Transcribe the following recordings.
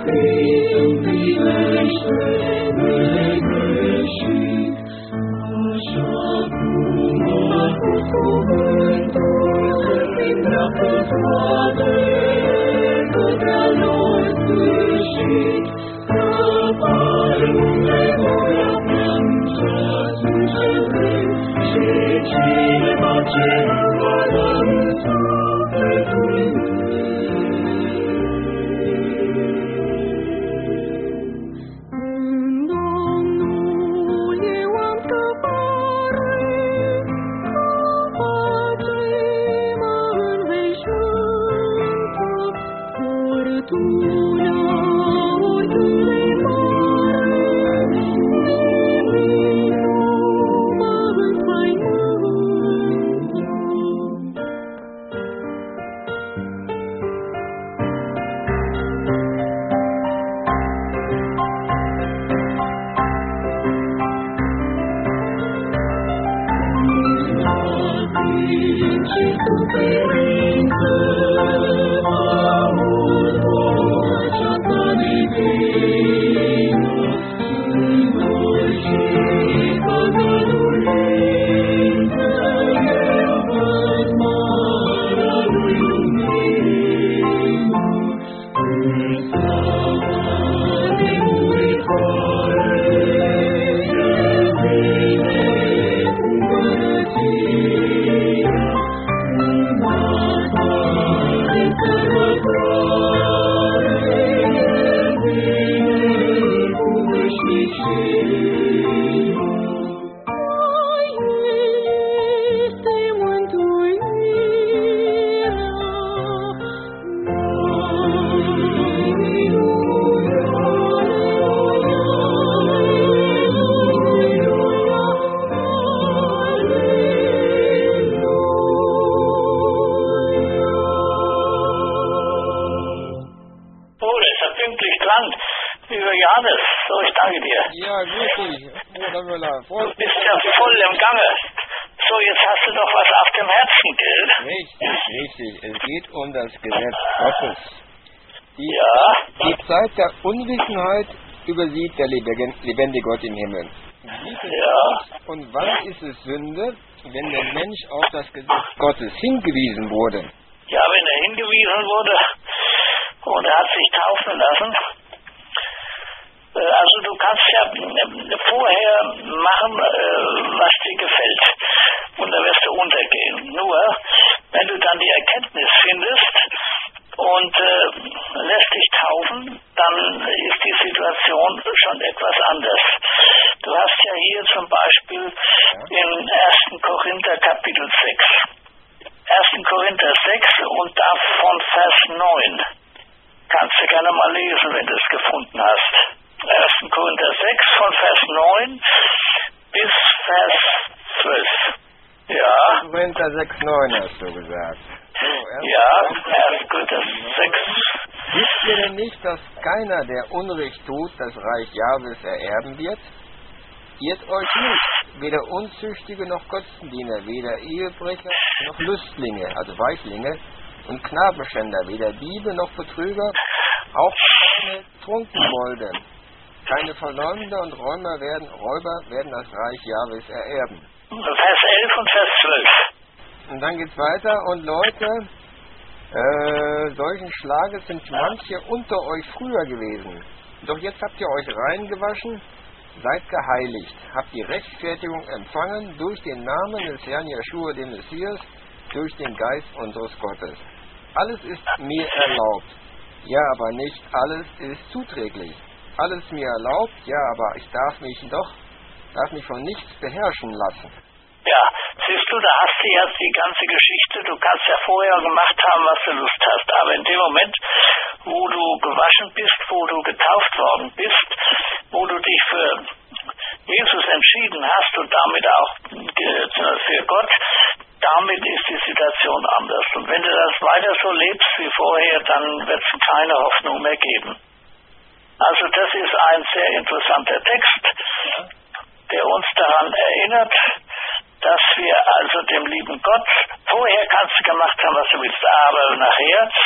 Der Unwissenheit übersieht der lebendige Gott im Himmel. Und wann ist es Sünde, wenn der Mensch auf das Gesetz Gottes hingewiesen wurde? Ja, wenn er hingewiesen wurde und er hat sich taufen lassen. Also du kannst ja vorher machen, was dir gefällt. Und da wirst du untergehen. Nur, wenn du dann die Erkenntnis findest und lässt dich taufen, dann ist die Situation schon etwas anders. Du hast ja hier zum Beispiel in 1. Korinther Kapitel 6. 1. Korinther 6 und davon Vers 9. Kannst du gerne mal lesen, wenn du es gefunden hast. 1. Korinther 6 von Vers 9 bis Vers 12. Ja. Korinther 6, 9 hast du gesagt. So, ja, 1. Korinther 6. Wisst ihr denn nicht, dass keiner, der Unrecht tut, das Reich Jahwes ererben wird? Irrt euch nicht, weder Unzüchtige noch Götzendiener, weder Ehebrecher noch Lüstlinge, also Weichlinge, und Knabenschänder, weder Diebe noch Betrüger, auch keine Trunkenbolde, keine Verleumder und Räuber werden das Reich Jahwes ererben. Vers 11 und Vers 12. Und dann geht's weiter, und Leute, solchen Schlages sind manche unter euch früher gewesen. Doch jetzt habt ihr euch reingewaschen, seid geheiligt, habt die Rechtfertigung empfangen durch den Namen des Herrn Jeschua, dem Messias, durch den Geist unseres Gottes. Alles ist mir erlaubt, ja, aber nicht alles ist zuträglich. Alles mir erlaubt, ja, aber ich darf mich von nichts beherrschen lassen. Ja, siehst du, da hast du jetzt die ganze Geschichte, du kannst ja vorher gemacht haben, was du Lust hast, aber in dem Moment, wo du gewaschen bist, wo du getauft worden bist, wo du dich für Jesus entschieden hast und damit auch für Gott, damit ist die Situation anders. Und wenn du das weiter so lebst wie vorher, dann wird es keine Hoffnung mehr geben. Also das ist ein sehr interessanter Text, der uns daran erinnert, dass wir also dem lieben Gott, vorher kannst du gemacht haben, was du willst, aber nachher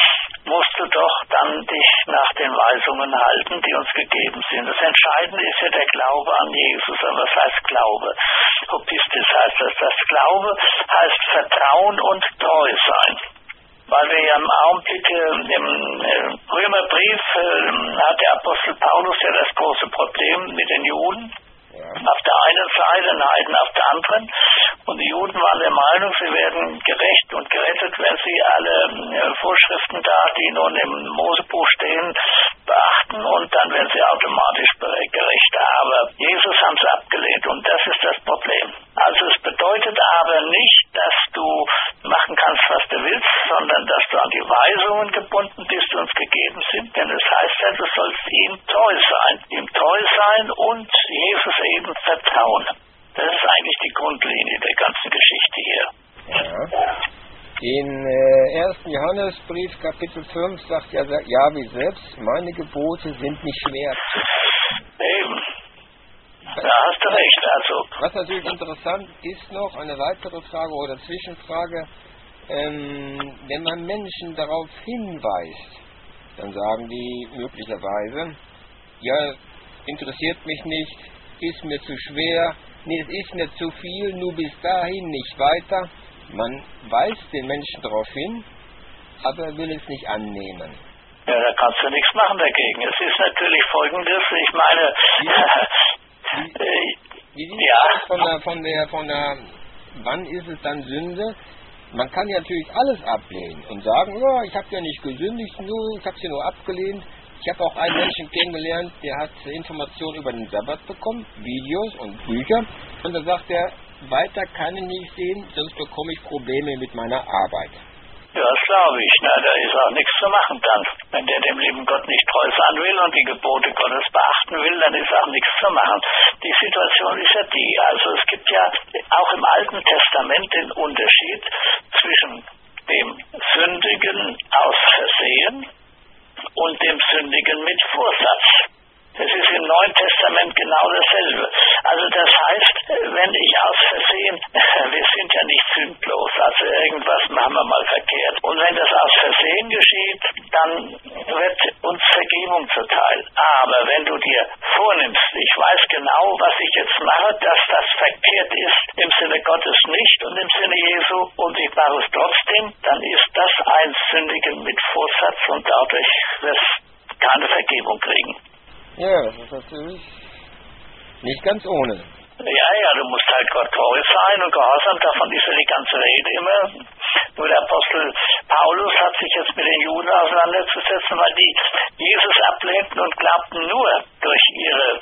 musst du doch dann dich nach den Weisungen halten, die uns gegeben sind. Das Entscheidende ist ja der Glaube an Jesus. Aber was heißt Glaube? Hopistis heißt das. Das Glaube heißt Vertrauen und treu sein. Weil wir ja im Augenblick im Römerbrief hat der Apostel Paulus ja das große Problem mit den Juden. Ja. Auf der einen Seite, Heiden auf der anderen. Und die Juden waren der Meinung, sie werden gerecht und gerettet, wenn sie alle Vorschriften da, die nun im Mosebuch stehen, beachten, und dann werden sie automatisch gerecht. Aber Jesus haben sie abgelehnt, und das ist das Problem. Also es bedeutet aber nicht, dass du machen kannst, was du willst, sondern dass du an die Weisungen gebunden bist, die uns gegeben sind. Denn es heißt ja, du sollst ihm treu sein und Jesus eben vertrauen. Das ist eigentlich die Grundlinie der ganzen Geschichte hier. Ja. In 1. Johannesbrief, Kapitel 5, sagt ja Jahwe selbst, meine Gebote sind nicht schwer. Eben. Da hast du recht. Also. Was natürlich interessant ist noch, eine weitere Frage oder Zwischenfrage, wenn man Menschen darauf hinweist, dann sagen die möglicherweise, ja, interessiert mich nicht, ist mir zu schwer, nee, es ist mir zu viel, nur bis dahin, nicht weiter. Man weist den Menschen darauf hin, aber er will es nicht annehmen. Ja, da kannst du nichts machen dagegen. Es ist natürlich Folgendes, ich meine... Wie sieht es von der, wann ist es dann Sünde? Man kann ja natürlich alles ablehnen und sagen, ja, ich habe ja nicht gesündigt, ich habe sie nur abgelehnt. Ich habe auch einen Menschen kennengelernt, der hat Informationen über den Sabbat bekommen, Videos und Bücher. Und da sagt er, weiter kann ich nicht sehen, sonst bekomme ich Probleme mit meiner Arbeit. Ja, das glaube ich. Na, da ist auch nichts zu machen dann. Wenn der dem lieben Gott nicht treu sein will und die Gebote Gottes beachten will, dann ist auch nichts zu machen. Die Situation ist ja die, also es gibt ja auch im Alten Testament den Unterschied zwischen dem Sündigen aus Versehen und dem Sündigen mit Vorsatz. Das ist im Neuen Testament genau dasselbe. Also das heißt, wenn ich aus Versehen, wir sind ja nicht sündlos, also irgendwas machen wir mal verkehrt. Und wenn das aus Versehen geschieht, dann wird uns Vergebung zuteil. Aber wenn du dir vornimmst, ich weiß genau, was ich jetzt mache, dass das verkehrt ist, im Sinne Gottes nicht und im Sinne Jesu, und ich mache es trotzdem, dann ist das ein Sündigen mit Vorsatz, und dadurch wirst du keine Vergebung kriegen. Ja, das ist natürlich nicht ganz ohne. Ja, du musst halt Gott treu sein und gehorsam, davon ist ja die ganze Rede immer. Nur der Apostel Paulus hat sich jetzt mit den Juden auseinanderzusetzen, weil die Jesus ablehnten und glaubten nur durch ihre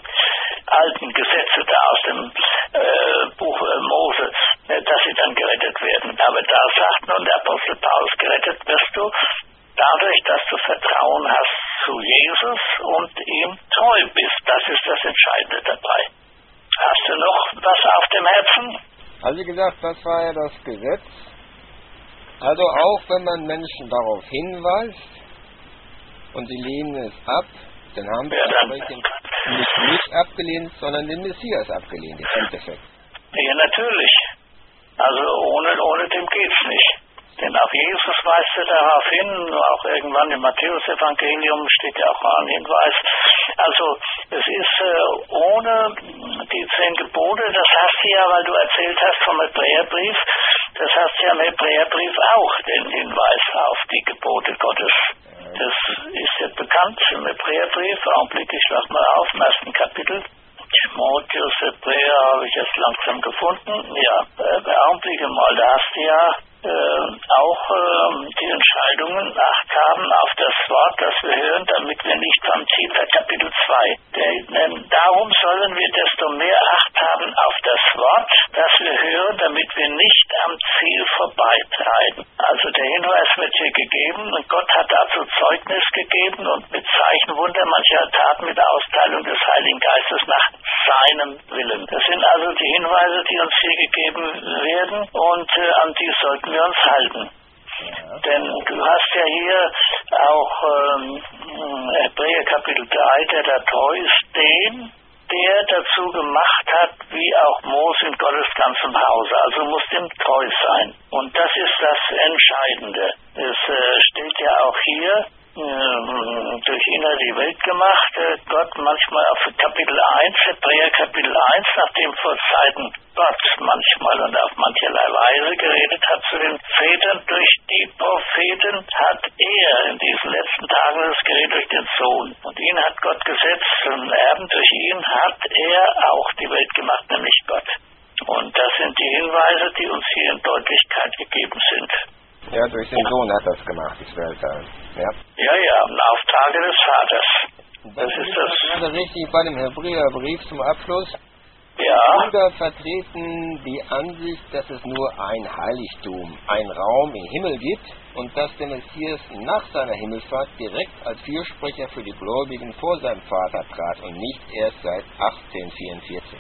alten Gesetze da aus dem Buch Mose, dass sie dann gerettet werden. Aber da sagt nun der Apostel Paulus, gerettet wirst du dadurch, dass du Vertrauen hast zu Jesus und ihm treu bist. Das ist das Entscheidende dabei. Hast du noch was auf dem Herzen? Also wie gesagt, das war ja das Gesetz. Also auch wenn man Menschen darauf hinweist und sie lehnen es ab, dann haben sie nicht mich abgelehnt, sondern den Messias abgelehnt, im Endeffekt. Ja, natürlich. Also ohne dem geht's nicht. Denn auch Jesus weist ja darauf hin, auch irgendwann im Matthäus-Evangelium steht ja auch ein Hinweis. Also es ist ohne die 10 Gebote, das hast du ja, weil du erzählt hast vom Hebräerbrief, das hast du ja im Hebräerbrief auch, den Hinweis auf die Gebote Gottes. Das ist ja bekannt im Hebräerbrief, Augenblick, ich schlag mal auf, im 1. Kapitel. Timotheus, Hebräer habe ich jetzt langsam gefunden. Ja, Augenblicke mal, da hast du ja auch die Entscheidungen Acht haben auf das Wort, das wir hören, damit wir nicht vom Ziel, Kapitel 2. Denn darum sollen wir desto mehr Acht haben auf das Wort, das wir hören, damit wir nicht am Ziel vorbeitreiben. Also der Hinweis wird hier gegeben, und Gott hat dazu Zeugnis gegeben und mit Zeichen, Wunder, mancher Taten mit der Austeilung des Heiligen Geistes nach seinem Willen. Das sind also die Hinweise, die uns hier gegeben werden, und an die sollten wir uns halten. Ja. Denn du hast ja hier auch Hebräer Kapitel 3, der da treu ist, den, der dazu gemacht hat, wie auch Mose in Gottes ganzem Hause. Also muss dem treu sein. Und das ist das Entscheidende. Es steht ja auch hier, durch ihn hat die Welt gemacht, Gott manchmal auf Kapitel 1, Hebräer Kapitel 1, nachdem vor Zeiten Gott manchmal und auf mancherlei Weise geredet hat zu den Vätern durch die Propheten, hat er in diesen letzten Tagen das Gerät durch den Sohn. Und ihn hat Gott gesetzt und Erben durch ihn hat er auch die Welt gemacht, nämlich Gott. Und das sind die Hinweise, die uns hier in Deutlichkeit gegeben sind. Ja, durch den Sohn hat das gemacht, ich will sagen. Ja, ja, im Auftrage des Vaters. Das ist das. Gerade richtig bei dem Hebräerbrief zum Abschluss. Ja. Die Brüder vertreten die Ansicht, dass es nur ein Heiligtum, ein Raum im Himmel gibt und dass der Messias nach seiner Himmelfahrt direkt als Fürsprecher für die Gläubigen vor seinem Vater trat und nicht erst seit 1844.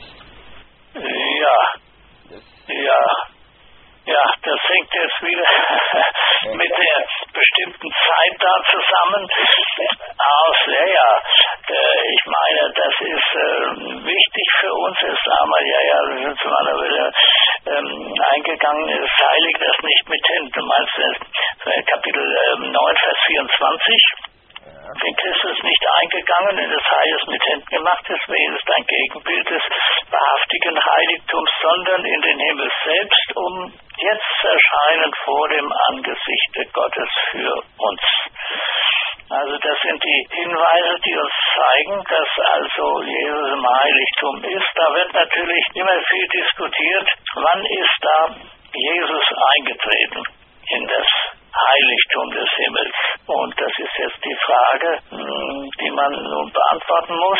Ja, das hängt jetzt wieder mit der bestimmten Zeit da zusammen aus. Ich meine, das ist wichtig für uns. Ist einmal, wir sind zu einer Welle eingegangen, ist heilig das nicht mit Händen. Du meinst Kapitel 9, Vers 24. Wenn Christus nicht eingegangen in das Heiles mit Händen gemacht ist, wäre es ein Gegenbild des wahrhaftigen Heiligtums, sondern in den Himmel selbst, um jetzt erscheinen vor dem Angesicht Gottes für uns. Also das sind die Hinweise, die uns zeigen, dass also Jesus im Heiligtum ist. Da wird natürlich immer viel diskutiert, wann ist da Jesus eingetreten in das Heiligtum des Himmels. Und das ist jetzt die Frage, die man nun beantworten muss.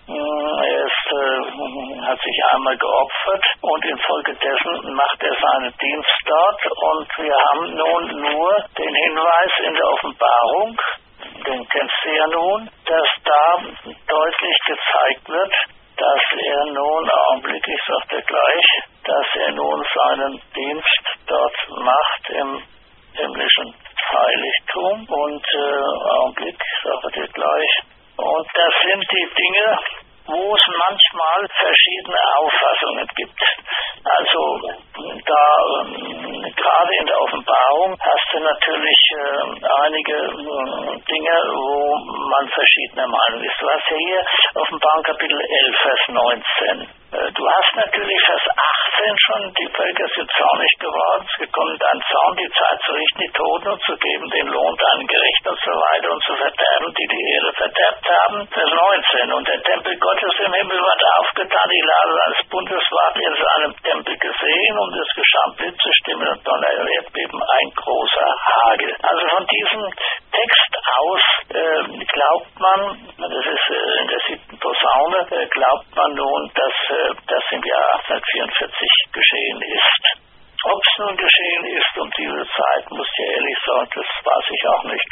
Er hat sich einmal geopfert und infolgedessen macht er seinen Dienst dort. Und wir haben nun nur den Hinweis in der Offenbarung, den kennst du ja nun, dass da deutlich gezeigt wird, dass er nun, Augenblick, ich sag dir gleich, dass er nun seinen Dienst dort macht im himmlischen Heiligtum und Augenblick, sage dir gleich. Und das sind die Dinge, wo es manchmal verschiedene Auffassungen gibt. Also da gerade in der Offenbarung hast du natürlich einige Dinge, wo man verschiedener Meinung ist. Du hast ja hier Offenbarung Kapitel 11, Vers 19. Du hast natürlich Vers 18 schon, die Völker sind zornig geworden, es ist gekommen dein Zorn, die Zeit zu richten, die Toten und zu geben den Lohn deinen Gerechten und so weiter und zu verderben, die die Erde verderbt haben. Vers 19. Und der Tempel Gottes im Himmel ward aufgetan, die Lade seines Bundes ward in seinem Tempel gesehen und es geschah Blitze, Stimmen und Donner, Erdbeben, ein großer Hagel. Also von diesem Text aus glaubt man, das ist in der 7. Posaune, glaubt man nun, dass das im Jahr 1844 geschehen ist. Ob es nun geschehen ist um diese Zeit, muss ich ehrlich sagen, das weiß ich auch nicht.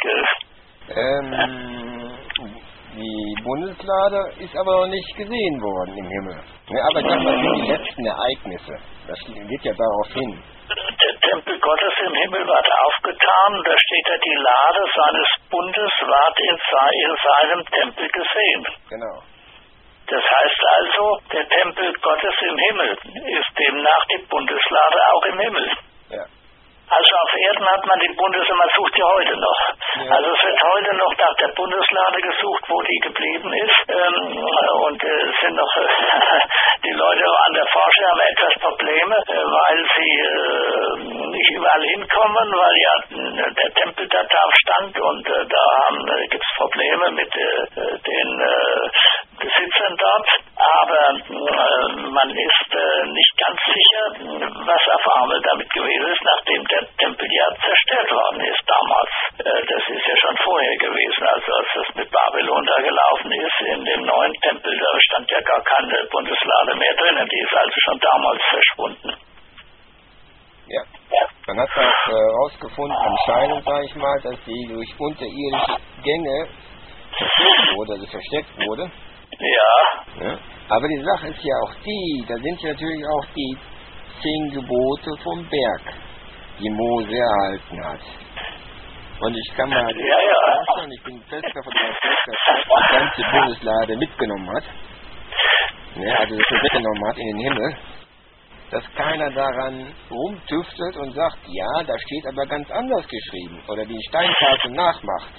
Die Bundeslade ist aber noch nicht gesehen worden im Himmel. Ja, aber das sind die letzten Ereignisse. Das geht ja darauf hin. Der Tempel Gottes im Himmel ward aufgetan, da steht ja, die Lade seines Bundes ward in seinem Tempel gesehen. Genau. Das heißt also, der Tempel Gottes im Himmel ist demnach die Bundeslade auch im Himmel. Ja. Also auf Erden hat man die man sucht ja heute noch. Ja. Also es wird heute noch nach der Bundeslade gesucht, wo die geblieben ist. Und es sind noch die Leute an der Forschung haben etwas Probleme, weil sie nicht überall hinkommen, weil ja der Tempel da drauf stand und da gibt es Probleme mit den Besitzern dort. Aber man ist nicht ganz sicher, was auf einmal damit gewesen ist, nachdem der Tempel ja zerstört worden ist damals. Das ist ja schon vorher gewesen, also als das mit Babylon da gelaufen ist, in dem neuen Tempel, da stand ja gar keine Bundeslade mehr drinnen, die ist also schon damals verschwunden. Ja. Man hat auch herausgefunden, anscheinend, sage ich mal, dass die durch unterirdische Gänge versteckt wurde, also versteckt wurde. Ja. Aber die Sache ist ja auch die, da sind ja natürlich auch die 10 Gebote vom Berg, die Mose erhalten hat. Und ich kann mal vorstellen, ich bin fest davon überzeugt, dass Gott die ganze Bundeslade mitgenommen hat. Ja, also das mitgenommen hat in den Himmel, dass keiner daran rumtüftelt und sagt, ja, da steht aber ganz anders geschrieben oder die Steintafel nachmacht.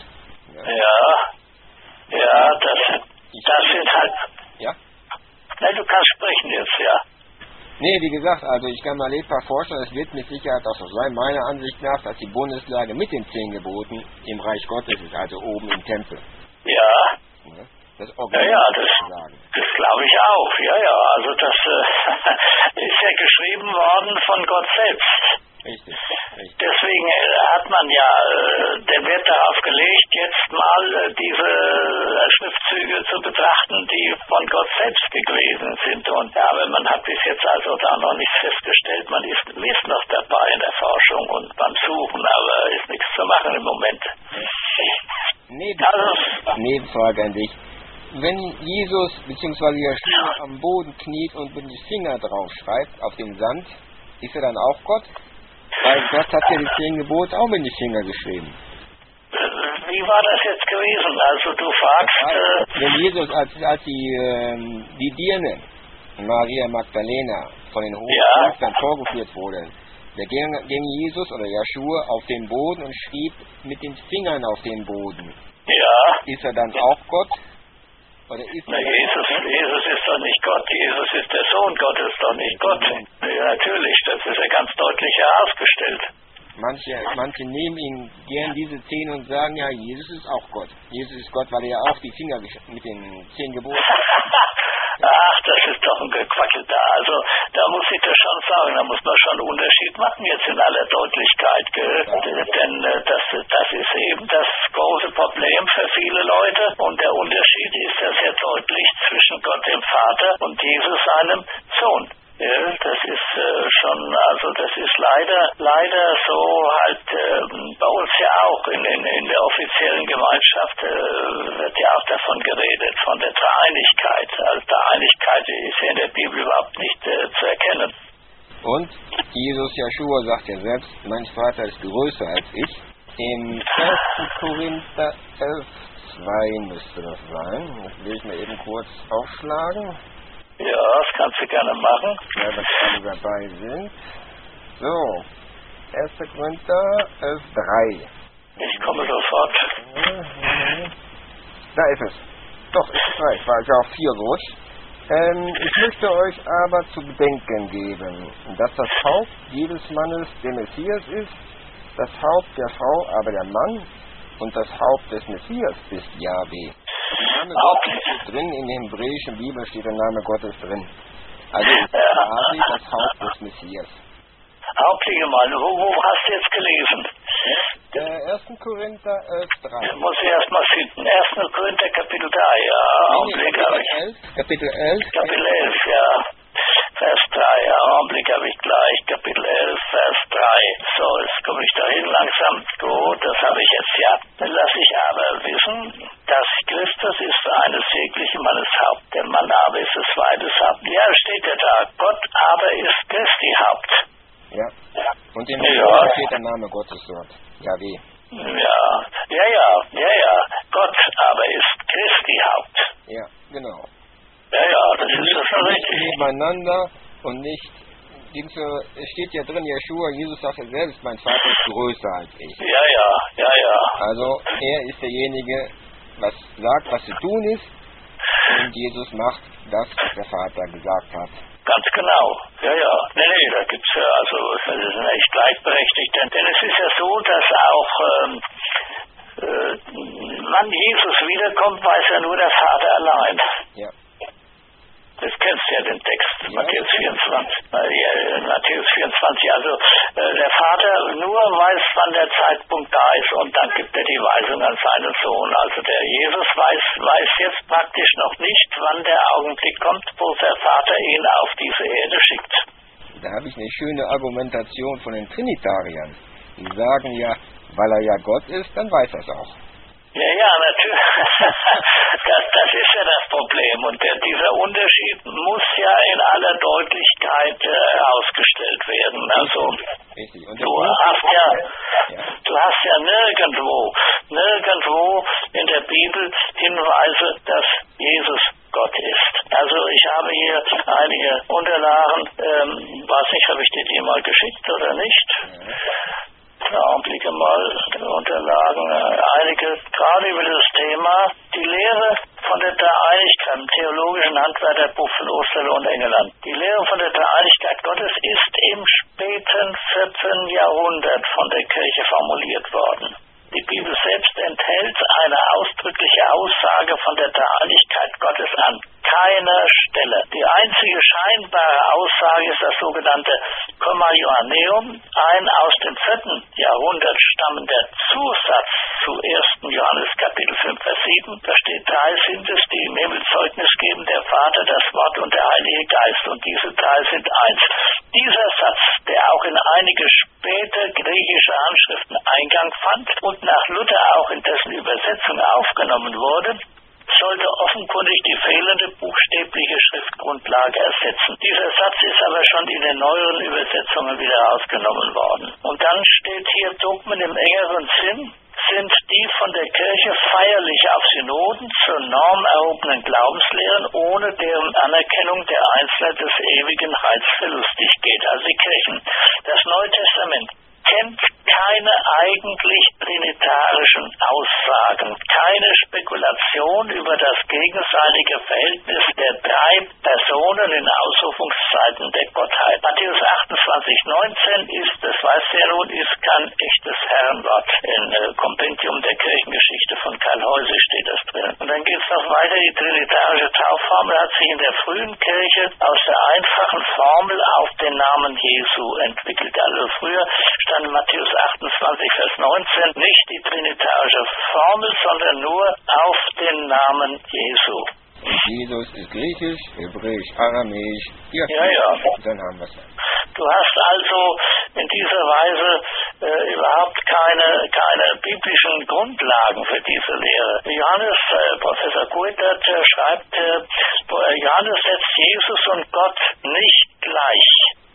Ja, das sind halt... Ja? Nein, du kannst sprechen jetzt, ja. Nee, wie gesagt, also ich kann mir lebhaft vorstellen, es wird mit Sicherheit auch so sein, meiner Ansicht nach, dass die Bundeslage mit den 10 Geboten im Reich Gottes ist, also oben im Tempel. Ja. Das das glaube ich auch. Ja, also das ist ja geschrieben worden von Gott selbst. Richtig. Deswegen hat man ja den Wert darauf gelegt, jetzt mal diese Schriftzüge zu betrachten, die von Gott selbst gewesen sind. Und aber man hat bis jetzt also da noch nichts festgestellt. Man ist noch dabei in der Forschung und beim Suchen, aber ist nichts zu machen im Moment. Nebenfrage an dich. Wenn Jesus bzw. Yeshua am Boden kniet und mit den Finger drauf schreibt, auf dem Sand, ist er dann auch Gott? Weil Gott hat ja die 10 Gebote auch mit den Fingern geschrieben. Wie war das jetzt gewesen? Also du fragst... Wenn Jesus, als die Dirne, Maria Magdalena, von den Hochpriestern vorgeführt wurde, da ging Jesus oder Yeshua auf den Boden und schrieb mit den Fingern auf den Boden. Ja. Ist er dann auch Gott? Oder ist Jesus ist doch nicht Gott. Jesus ist der Sohn Gottes, doch nicht Gott. Ja, natürlich, das ist ja ganz deutlich herausgestellt. Manche nehmen ihn gern diese 10 und sagen, ja, Jesus ist auch Gott. Jesus ist Gott, weil er ja auch die Finger mit den 10 Geboten Ach, das ist doch ein Gequackel da. Also, da muss ich das schon sagen, da muss man schon einen Unterschied machen, jetzt in aller Deutlichkeit, gell? Denn das ist eben das große Problem für viele Leute. Und der Unterschied ist ja sehr deutlich zwischen Gott dem Vater und Jesus seinem Sohn. Ja, das ist das ist leider so halt bei uns ja auch in der offiziellen Gemeinschaft wird ja auch davon geredet, von der Dreieinigkeit. Also Dreieinigkeit ist ja in der Bibel überhaupt nicht zu erkennen. Und Jesus Yeshua sagt ja selbst, mein Vater ist größer als ich. Im 1. Korinther 11,2 müsste das sein. Das will ich mir eben kurz aufschlagen. Ja, das kannst du gerne machen. Ja, dass alle dabei sind. So, 1. Korinther 11,3. Ich komme sofort. Da ist es. Doch, ist es 3. Ich war ja auf 4 gerutscht. Ich möchte euch aber zu bedenken geben, dass das Haupt jedes Mannes der Messias ist, das Haupt der Frau aber der Mann und das Haupt des Messias ist Jahwe. Der Name Gottes steht drin, in der hebräischen Bibel steht der Name Gottes drin. Also ist Jahwe das Haupt des Messias. Hauptliche Mann, wo hast du jetzt gelesen? 1. Korinther 11,3. Muss ich erst mal finden. 1. Korinther Kapitel 3, ja. Kapitel 11, ja. Vers 3, ja, Augenblick habe ich gleich. Kapitel 11, Vers 3. So, jetzt komme ich dahin langsam. Gut, das habe ich jetzt, ja. Dann lasse ich aber wissen, dass Christus ist eines jeglichen Mannes Haupt. Der Mann aber ist des Weibes Haupt. Ja, steht ja da. Gott aber ist Christi Haupt. Ja. Und in der steht der Name Gottes dort. Jahwe. Ja. Gott aber ist Christi Haupt. Ja, genau. Ja, das ist ja schon richtig. Nebeneinander und nicht, es steht ja drin, Yeshua, Jesus sagt ja selbst, mein Vater ist größer als ich. Ja. Also, er ist derjenige, was sagt, was zu tun ist, und Jesus macht das, was der Vater gesagt hat. Ganz genau, ja. Nee, da gibt's ja, also, das ist echt gleichberechtigt, denn es ist ja so, dass auch, wann Jesus wiederkommt, weiß ja nur der Vater allein. Ja. Das kennst du ja, den Text, Matthäus 24. Matthäus 24, also der Vater nur weiß, wann der Zeitpunkt da ist und dann gibt er die Weisung an seinen Sohn. Also der Jesus weiß jetzt praktisch noch nicht, wann der Augenblick kommt, wo der Vater ihn auf diese Erde schickt. Da habe ich eine schöne Argumentation von den Trinitariern. Die sagen ja, weil er ja Gott ist, dann weiß er es auch. Ja, natürlich. Das ist ja das Problem. Und dieser Unterschied muss ja in aller Deutlichkeit herausgestellt werden. Also, richtig. Und du hast ja nirgendwo in der Bibel Hinweise, dass Jesus Gott ist. Also ich habe hier einige Unterlagen, weiß nicht, habe ich dir die mal geschickt oder nicht? Augenblicke mal, Unterlagen, einige, gerade über das Thema, die Lehre von der Dreieinigkeit im theologischen Handwerkerbuch von Osterloh und Engeland. Die Lehre von der Dreieinigkeit Gottes ist im späten 14. Jahrhundert von der Kirche formuliert worden. Die Bibel selbst enthält eine ausdrückliche Aussage von der Dreieinigkeit Gottes an keiner Stelle. Die einzige scheinbare Aussage ist das sogenannte Comma Johanneum, ein aus dem 4. Jahrhundert stammender Zusatz zu 1. Johannes Kapitel 5, Vers 7. Da steht, 3 sind es, die im Himmel Zeugnis geben, der Vater, das Wort und der Heilige Geist. Und diese 3 sind eins. Dieser Satz, der auch in einige späte griechische Handschriften Eingang fand und nach Luther auch in dessen Übersetzung aufgenommen wurde, sollte offenkundig die fehlende buchstäbliche Schriftgrundlage ersetzen. Dieser Satz ist aber schon in den neueren Übersetzungen wieder rausgenommen worden. Und dann steht hier, Dogmen im engeren Sinn sind die von der Kirche feierlich auf Synoden zur Norm erhobenen Glaubenslehren, ohne deren Anerkennung der Einzelne des ewigen Heils verlustig geht. Also die Kirchen. Das Neue Testament kennt keine eigentlich trinitarischen Aussagen, keine Spekulation über das gegenseitige Verhältnis der 3 Personen in Ausrufungszeiten der Gottheit. Matthäus 28,19 ist, das weiß ihr nun, ist kein echtes Herrenwort. Im Kompendium der Kirchengeschichte von Karl Heuse steht das drin. Und dann geht es noch weiter, die trinitarische Taufformel hat sich in der frühen Kirche aus der einfachen Formel auf den Namen Jesu entwickelt. Also früher stand in Matthäus 28, Vers 19 nicht die trinitarische Formel, sondern nur auf den Namen Jesu. Jesus ist griechisch, hebräisch, aramäisch. Ja. Dann haben wir es. Du hast also in dieser Weise überhaupt keine biblischen Grundlagen für diese Lehre. Johannes, Professor Guettert schreibt, Johannes setzt Jesus und Gott nicht gleich.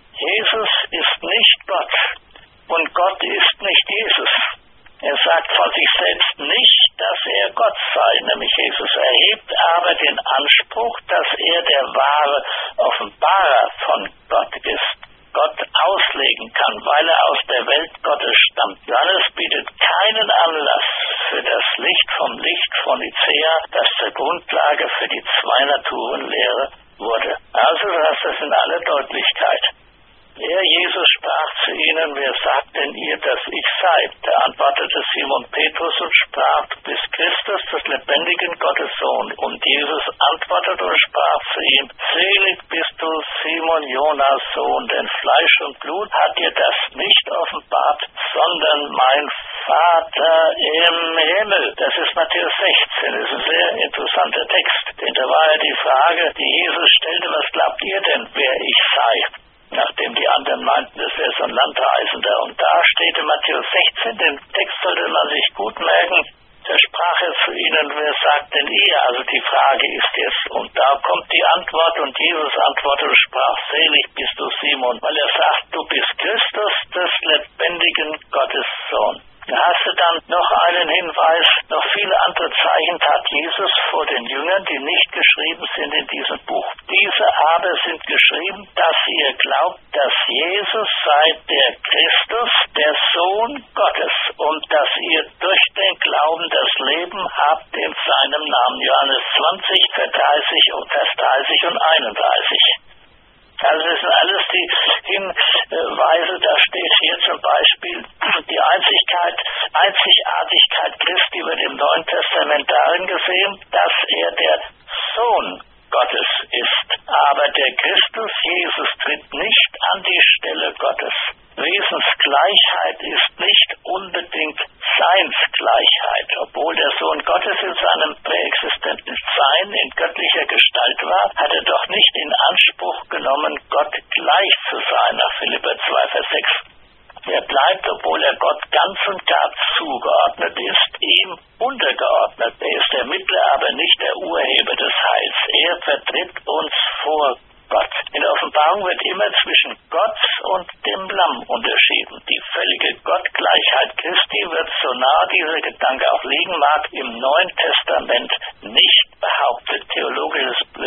Jesus ist nicht Gott. Und Gott ist nicht Jesus. Er sagt von sich selbst nicht, dass er Gott sei, nämlich Jesus erhebt aber den Anspruch, dass er der wahre Offenbarer von Gott ist, Gott auslegen kann, weil er aus der Welt Gottes stammt. Johannes bietet keinen Anlass für das Licht vom Licht von Nicäa, das zur Grundlage für die Zwei-Naturen-Lehre wurde. Also du hast das in aller Deutlichkeit. Er, Jesus, sprach zu ihnen, wer sagt denn ihr, dass ich sei? Da antwortete Simon Petrus und sprach, du bist Christus, des lebendigen Gottes Sohn. Und Jesus antwortete und sprach zu ihm, selig bist du, Simon, Jonas Sohn, denn Fleisch und Blut hat dir das nicht offenbart, sondern mein Vater im Himmel. Das ist Matthäus 16, das ist ein sehr interessanter Text. Denn da war ja die Frage, die Jesus stellte, was glaubt ihr denn, wer ich sei? Nachdem die anderen meinten, das wäre so ein Landreisender. Und da steht in Matthäus 16, den Text sollte man sich gut merken, da sprach er zu ihnen, wer sagt denn ihr? Also die Frage ist jetzt, und da kommt die Antwort und Jesus antwortete und sprach, selig bist du Simon, weil er sagt, du bist Christus, des lebendigen Gottes Sohn. Da hast du dann noch einen Hinweis, noch viele andere Zeichen tat Jesus vor den Jüngern, die nicht geschrieben sind in diesem Buch. Diese aber sind geschrieben, dass ihr glaubt, dass Jesus sei der Christus, der Sohn Gottes, und dass ihr durch den Glauben das Leben habt in seinem Namen. Johannes 20, Vers 30 und 31. Also das sind alles die Hinweise, da steht hier zum Beispiel die Einzigartigkeit Christi wird im Neuen Testament darin gesehen, dass er der Sohn Gottes ist. Aber der Christus Jesus tritt nicht an die Stelle Gottes. Wesensgleichheit ist nicht unbedingt Seinsgleichheit. Obwohl der Sohn Gottes in seinem präexistenten Sein in göttlicher Gestalt war, hat er doch nicht in Anspruch genommen, Gott gleich zu sein, nach Philipper 2, Vers 6. Er bleibt, obwohl er Gott ganz und gar zugeordnet ist, ihm untergeordnet. Er ist der Mittler, aber nicht der Urheber des Heils. Er vertritt uns vor Gott. In der Offenbarung wird immer zwischen Gott und dem Lamm unterschieden. Die völlige Gottgleichheit Christi wird, so nah dieser Gedanke auch liegen mag, im Neuen Testament nicht behauptet. Theologisches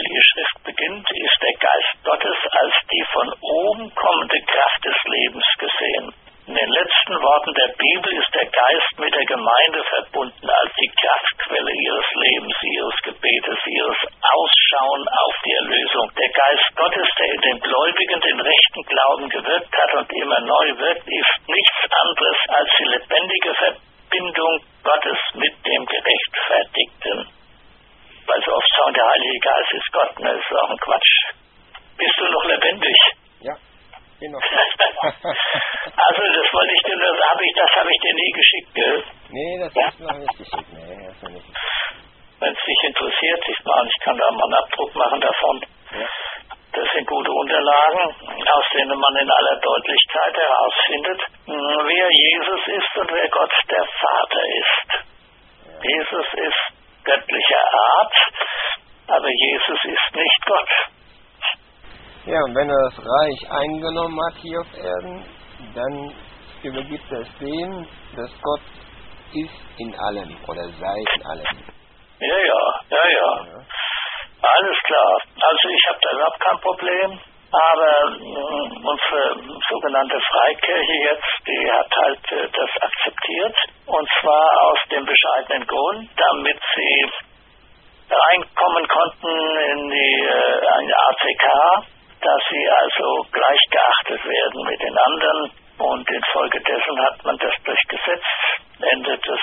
Heilige Schrift beginnt, ist der Geist Gottes als die von oben kommende Kraft des Lebens gesehen. In den letzten Worten der Bibel ist der Geist mit der Gemeinde verbunden als die Kraftquelle ihres Lebens, ihres Gebetes, ihres Ausschauen auf die Erlösung. Der Geist Gottes, der in den Gläubigen den rechten Glauben gewirkt hat und immer neu wirkt, ist nichts anderes als die lebendige Verbindung Gottes mit dem Gerechtfertigten. Weil so oft sagen, der Heilige Geist ist Gott, ne? Das ist auch ein Quatsch. Bist du noch lebendig? Ja, bin noch. Also das wollte ich dir, das habe ich dir nie geschickt, gell? Nee, das hast du noch nicht geschickt. Nee, hast du nicht. Wenn es dich interessiert, ich kann da mal einen Abdruck machen davon. Ja. Das sind gute Unterlagen, aus denen man in aller Deutlichkeit herausfindet, wer Jesus ist und wer Gott der Vater ist. Ja. Jesus ist göttlicher Art, aber Jesus ist nicht Gott. Ja, und wenn er das Reich eingenommen hat hier auf Erden, dann übergibt er es dem, dass Gott ist in allem oder sei in allem. Ja. Alles klar. Also ich habe da überhaupt kein Problem. Aber unsere sogenannte Freikirche jetzt, die hat halt das akzeptiert. Und zwar aus dem bescheidenen Grund, damit sie reinkommen konnten in die ACK, dass sie also gleich geachtet werden mit den anderen. Und infolgedessen hat man das durchgesetzt, Ende des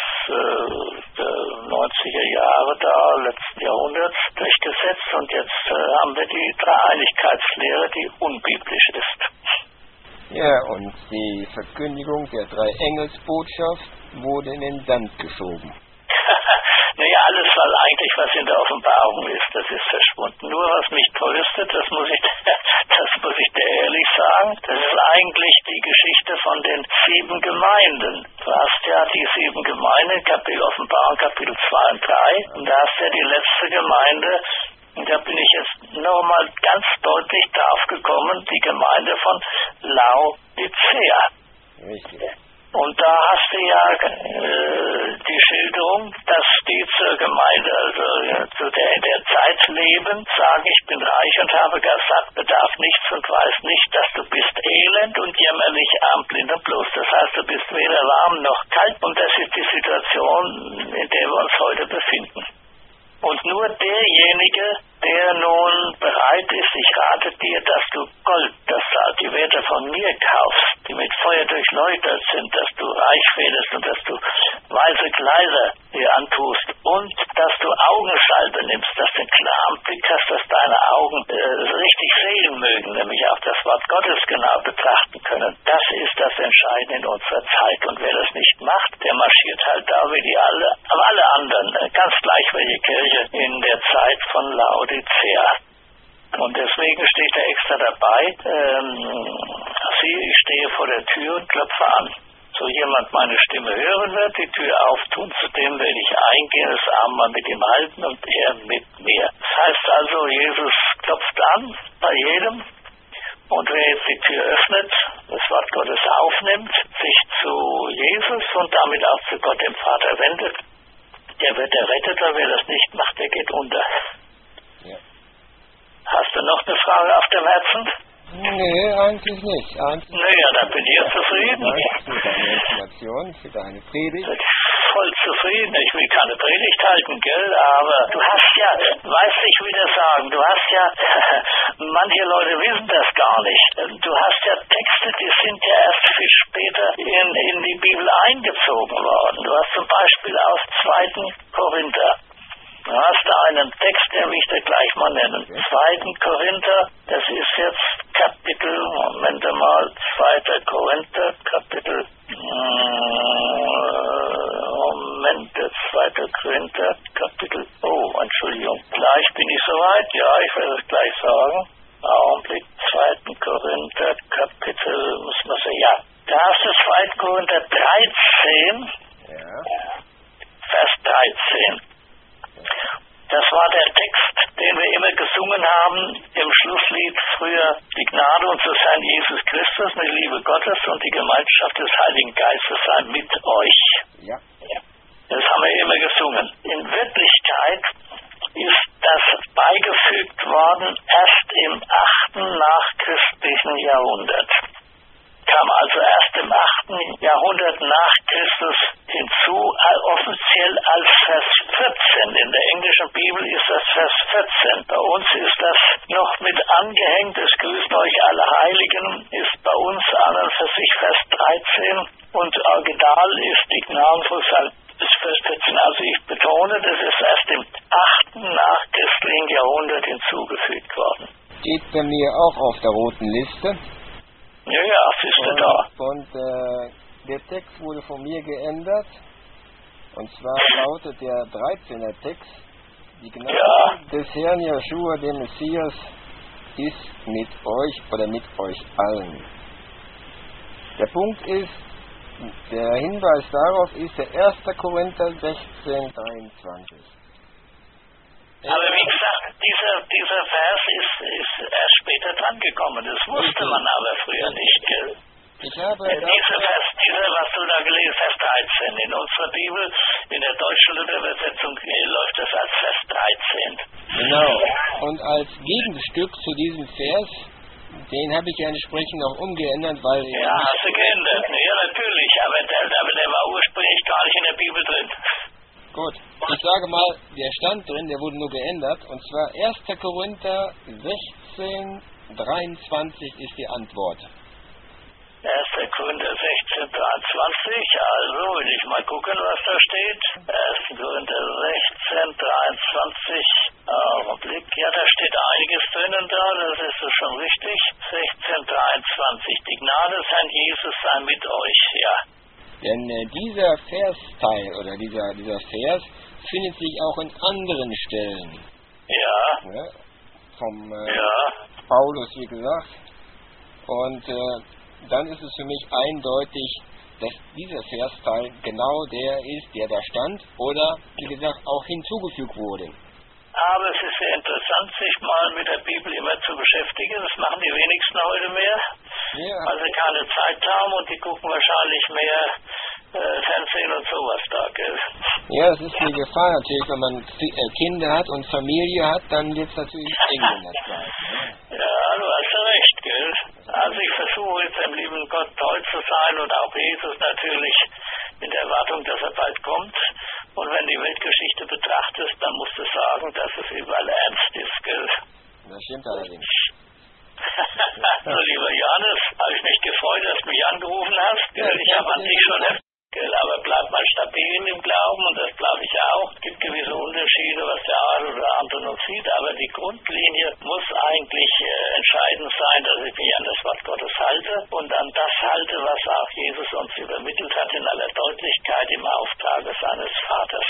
90er Jahre da, letzten Jahrhunderts, durchgesetzt. Und jetzt haben wir die Dreieinigkeitslehre, die unbiblisch ist. Ja, und die Verkündigung der Drei-Engels-Botschaft wurde in den Sand geschoben. Naja, alles, was in der Offenbarung ist, das ist verschwunden. Nur was mich tröstet, das muss ich dir ehrlich sagen, das ist eigentlich die Geschichte von den 7 Gemeinden. Du hast ja die 7 Gemeinden, Offenbarung Kapitel 2 und 3, und da hast du ja die letzte Gemeinde, und da bin ich jetzt nochmal ganz deutlich drauf gekommen, die Gemeinde von Laodicea. Richtig. Und da hast du ja die Schilderung, dass die zur Gemeinde, also zu der Zeit leben, sagen, ich bin reich und habe gar satt, bedarf nichts und weiß nicht, dass du bist elend und jämmerlich, arm, blind und bloß. Das heißt, du bist weder warm noch kalt, und das ist die Situation, in der wir uns heute befinden. Und nur derjenige, der nun bereit ist, ich rate dir, dass du Gold, das die Werte von mir kaufst, die mit Feuer durchläutert sind, dass du reich werdest und dass du weiße Kleider dir antust und dass du Augensalbe nimmst, dass du einen klaren Blick hast, dass deine Augen richtig sehen mögen, nämlich auch das Wort Gottes genau betrachten können. Das ist das Entscheidende in unserer Zeit. Und wer das nicht macht, der marschiert halt da wie alle anderen, ganz gleich welche Kirche in der Zeit von Laodicea. Und deswegen steht er extra dabei, ich stehe vor der Tür und klopfe an. So jemand meine Stimme hören wird, die Tür auftun, zu dem werde ich eingehen, das Abendmahl mit ihm halten und er mit mir. Das heißt also, Jesus klopft an bei jedem, und wer jetzt die Tür öffnet, das Wort Gottes aufnimmt, sich zu Jesus und damit auch zu Gott dem Vater wendet, der wird errettet, und wer das nicht macht, der geht unter. Ja. Hast du noch eine Frage auf dem Herzen? Nee, eigentlich nicht. Naja, dann bin ich ja zufrieden. Danke für deine Information, für deine Predigt. Voll zufrieden. Ich will keine Predigt halten, gell? Aber du hast ja, weißt du, ich will das sagen, du hast ja, manche Leute wissen das gar nicht. Du hast ja Texte, die sind ja erst viel später in die Bibel eingezogen worden. Du hast zum Beispiel aus 2. Korinther. Du hast da einen Text, den will ich dir gleich mal nennen. 2. Korinther, das ist jetzt Kapitel, 2. Korinther, Kapitel, 2. Korinther, Kapitel, Entschuldigung, gleich bin ich soweit, ja, ich werde es gleich sagen. Augenblick, 2. Korinther, Kapitel, muss man sagen, ja. Da hast du 2. Korinther 13, Vers 13. Das war der Text, den wir immer gesungen haben im Schlusslied früher. Die Gnade unseres Herrn Jesus Christus, die Liebe Gottes und die Gemeinschaft des Heiligen Geistes sei mit euch. Ja. Das haben wir immer gesungen. In Wirklichkeit ist das beigefügt worden erst im 8. nachchristlichen Jahrhundert. Kam also erst im 8. Jahrhundert nach Christus hinzu, offiziell als Vers 14. In der englischen Bibel ist das Vers 14. Bei uns ist das noch mit angehängt. Es grüßen euch alle Heiligen, ist bei uns an und für sich Vers 13. Und original ist die Gnadenvollzahl bis Vers 14. Also ich betone, das ist erst im 8. nachchristlichen Jahrhundert hinzugefügt worden. Steht bei mir auch auf der roten Liste. Ja, siehst du da. Und der Text wurde von mir geändert. Und zwar lautet der 13er Text: Die Gnade des Herrn Jeschua, dem Messias, ist mit euch oder mit euch allen. Der Punkt ist, der Hinweis darauf ist der 1. Korinther 16,23. Aber wie gesagt, dieser Vers ist erst später dran gekommen. Das wusste man aber früher nicht, gell? Ich habe dieser, was du da gelesen hast, Vers 13. In unserer Bibel, in der deutschen Luther-Übersetzung, läuft das als Vers 13. Genau. Und als Gegenstück zu diesem Vers, den habe ich ja entsprechend noch umgeändert, weil... Ja, hast du geändert. Ja, natürlich. Aber der war ursprünglich gar nicht in der Bibel drin. Gut, ich sage mal, der stand drin, der wurde nur geändert, und zwar 1. Korinther 16, 23 ist die Antwort. 1. Korinther 16, 23, also will ich mal gucken, was da steht. 1. Korinther 16, 23, Augenblick, ja, da steht einiges drinnen da, das ist so schon richtig. 16, 23, die Gnade des Herrn Jesus sei mit euch, ja. Denn dieser Versteil oder dieser Vers findet sich auch in anderen Stellen. Ja. Ne? Vom Paulus, wie gesagt. Und dann ist es für mich eindeutig, dass dieser Versteil genau der ist, der da stand oder, wie gesagt, auch hinzugefügt wurde. Aber es ist sehr interessant, sich mal mit der Bibel immer zu beschäftigen. Das machen die wenigsten heute mehr, weil sie keine Zeit haben und die gucken wahrscheinlich mehr Fernsehen und sowas da, gell? Ja, es ist die Gefahr natürlich, wenn man Kinder hat und Familie hat, dann wird es natürlich eng in der Zeit. Ja, du hast ja recht, gell? Also ich versuche jetzt dem lieben Gott treu zu sein und auch Jesus natürlich in der Erwartung, dass er bald kommt. Und wenn die Weltgeschichte betrachtest, dann musst du sagen, dass es überall ernst ist, gell? Das stimmt allerdings. So, lieber Johannes, habe ich mich gefreut, dass du mich angerufen hast. Gell? Ich habe an dich schon aber bleib mal stabil in dem Glauben und das glaube ich auch. Es gibt gewisse Unterschiede, was der eine oder andere noch sieht, aber die Grundlinie muss eigentlich entscheidend sein, dass ich mich an das Wort Gottes halte und an das halte, was auch Jesus uns übermittelt hat in aller Deutlichkeit im Auftrage seines Vaters.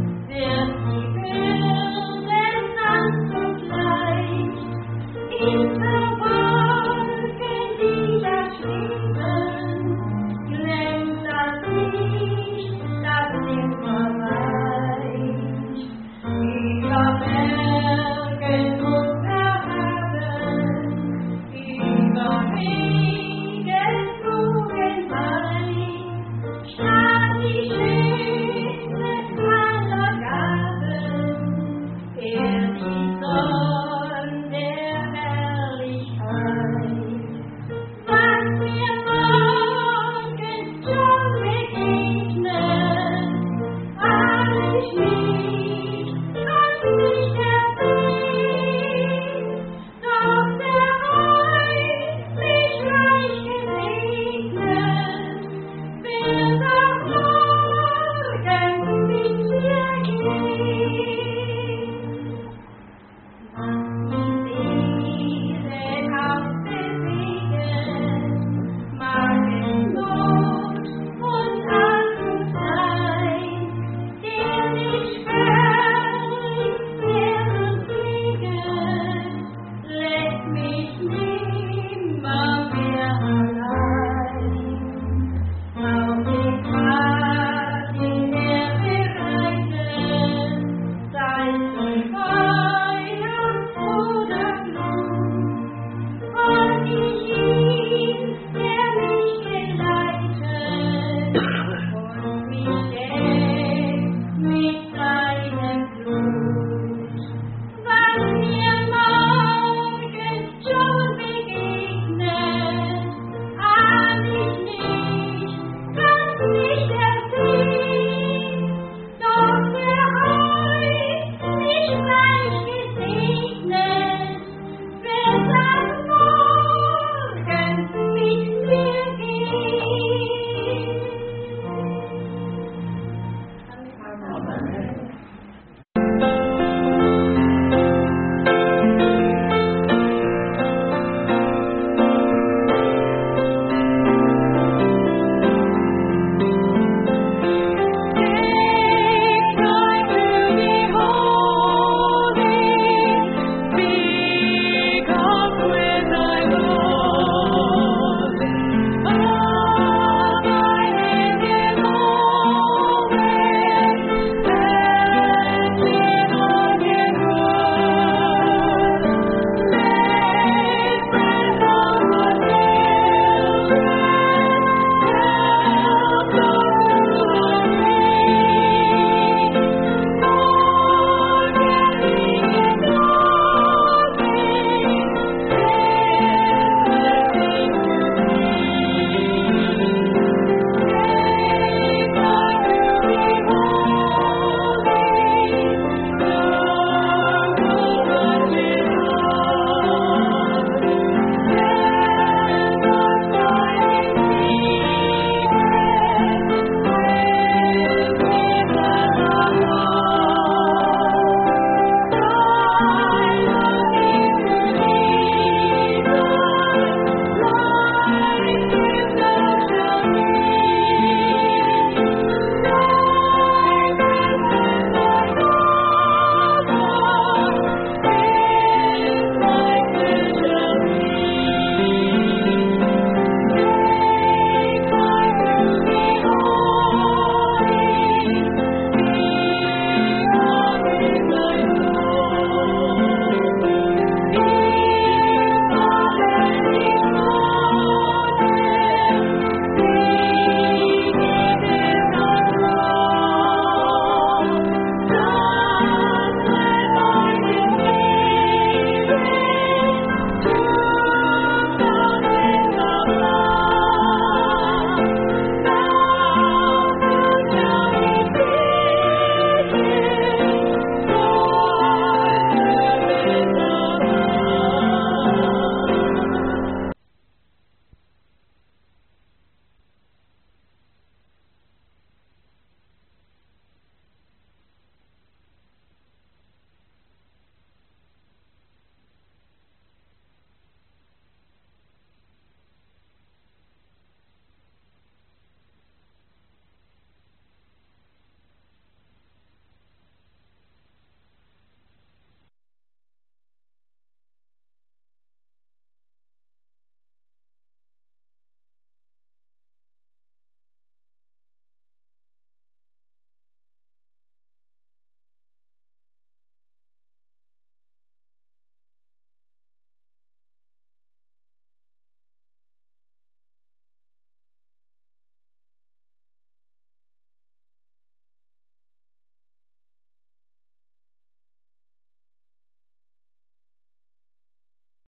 In